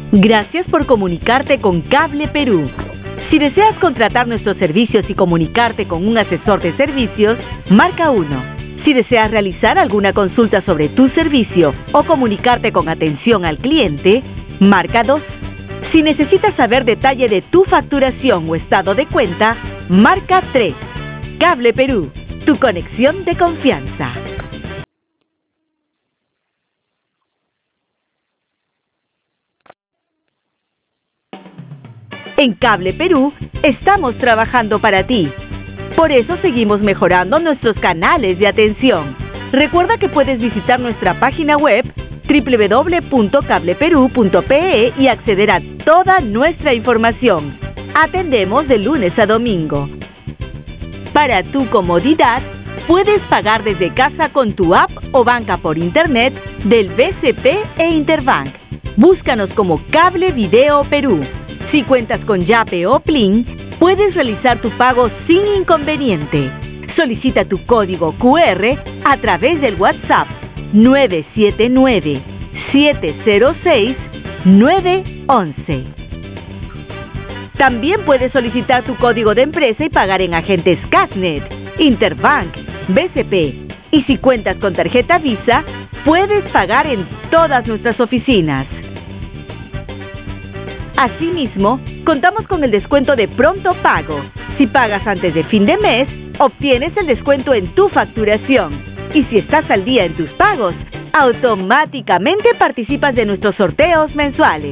Gracias por comunicarte con Cable Perú. Si deseas contratar nuestros servicios y comunicarte con un asesor de servicios, marca 1. Si deseas realizar alguna consulta sobre tu servicio o comunicarte con atención al cliente, marca 2. Si necesitas saber detalle de tu facturación o estado de cuenta, marca 3. Cable Perú, tu conexión de confianza. En Cable Perú estamos trabajando para ti. Por eso seguimos mejorando nuestros canales de atención. Recuerda que puedes visitar nuestra página web www.cableperu.pe y acceder a toda nuestra información. Atendemos de lunes a domingo. Para tu comodidad, puedes pagar desde casa con tu app o banca por internet del BCP e Interbank. Búscanos como Cable Video Perú. Si cuentas con Yape o Plin, puedes realizar tu pago sin inconveniente. Solicita tu código QR a través del WhatsApp 979-706-911. También puedes solicitar tu código de empresa y pagar en agentes Casnet, Interbank, BCP. Y si cuentas con tarjeta Visa, puedes pagar en todas nuestras oficinas. Asimismo, contamos con el descuento de pronto pago. Si pagas antes de fin de mes, obtienes el descuento en tu facturación. Y si estás al día en tus pagos, automáticamente participas de nuestros sorteos mensuales.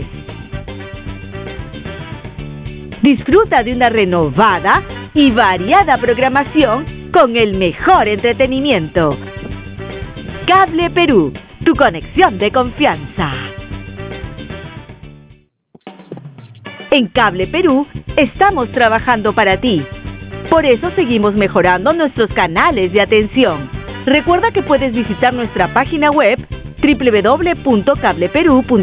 Disfruta de una renovada y variada programación con el mejor entretenimiento. Cable Perú, tu conexión de confianza. En Cable Perú estamos trabajando para ti. Por eso seguimos mejorando nuestros canales de atención. Recuerda que puedes visitar nuestra página web www.cableperu.pe